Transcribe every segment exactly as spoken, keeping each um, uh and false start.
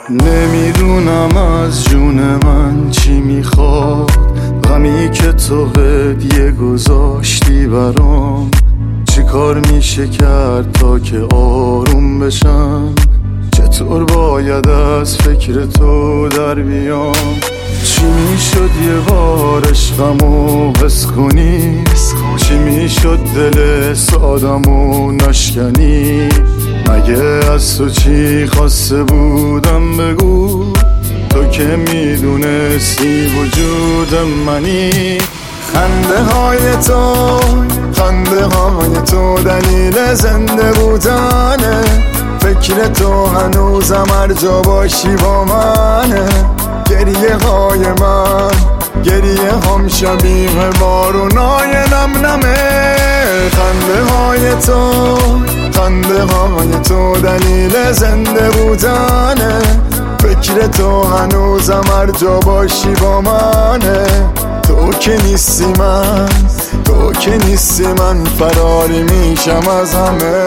نمیدونم از جون من چی میخواد، غمی که تو هدیه گذاشتی برام. چی کار میشه کرد تا که آروم بشم؟ چطور باید از فکر تو در بیام؟ چی میشد یه بار عشقمو حس کنی؟ چی میشد دل سادمو نشکنی؟ مگه از تو چی خواسته بودم بگو؟ تو که میدونستی وجود منی. خنده های تو خنده های تو دلیل زنده بودنه. فکر تو هنوزم هر جا باشی با منه. گریه های من گریه هم شبیه بارونای نم نمه. خنده های تو خنده های تو دلیل زنده بودنه. فکر تو هنوزم هر جا باشی با منه. تو که نیستی من تو که نیستی من فراری میشم از همه.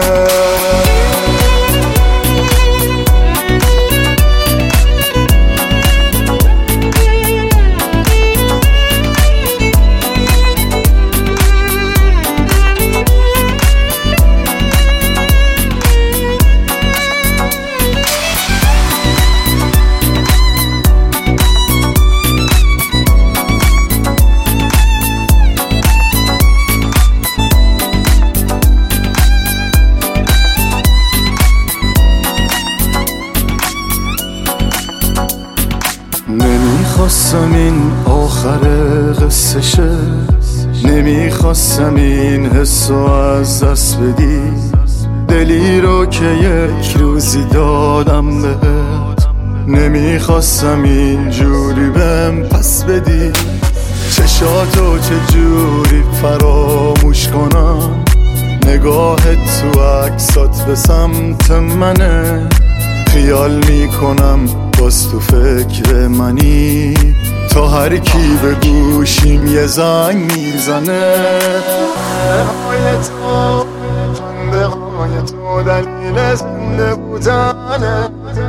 نمیخواستم این آخر قصه شه، نمیخواستم این حسو از دست بدی. دلی رو که یک روزی دادم بهت، نمیخواستم این جوری بهم پس بدی. چشاتو چه جوری فراموش کنم؟ نگاهت تو عکسات به سمت منه. خیال میکنم باز تو فکر منی. تا هر کی به گوشیم یه زنگ میزنه. خنده تو خنده های تو دلیل زنده بودنه.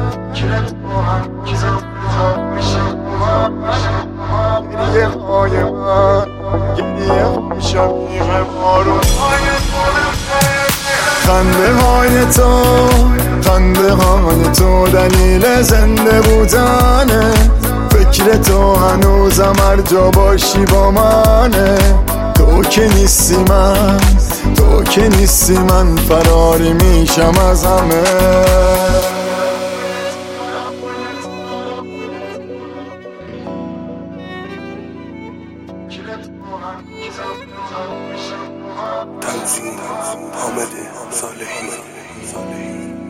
گریه های من گریه هم شبیه بارون. خنده های تو خنده های تو دلیل زنده بودنه. فکر تو هنوزم هر جا باشی با منه. تو که نیستی من تو که نیستی من فراری میشم از همه. تنظیم حامد صالحی.